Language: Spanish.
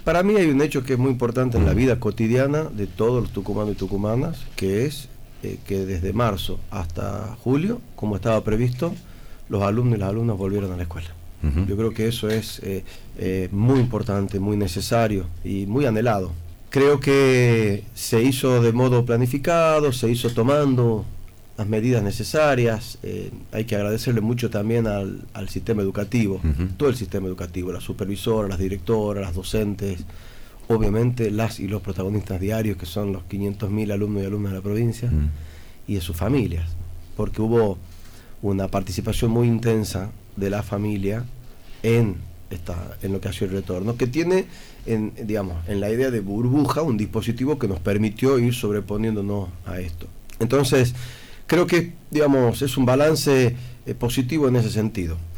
para mí hay un hecho que es muy importante en la vida cotidiana de todos los tucumanos y tucumanas, que es que desde marzo hasta julio, como estaba previsto, los alumnos y las alumnas volvieron a la escuela. Yo creo que eso es muy importante, muy necesario y muy anhelado. Creo que se hizo de modo planificado, se hizo tomando las medidas necesarias. Hay que agradecerle mucho también al sistema educativo, todo el sistema educativo, las supervisoras, las directoras, las docentes, obviamente las y los protagonistas diarios, que son los 500.000 alumnos y alumnas de la provincia, y de sus familias, porque hubo una participación muy intensa de la familia en lo que ha sido el retorno, que tiene en la idea de burbuja un dispositivo que nos permitió ir sobreponiéndonos a esto. Entonces creo que es un balance positivo en ese sentido.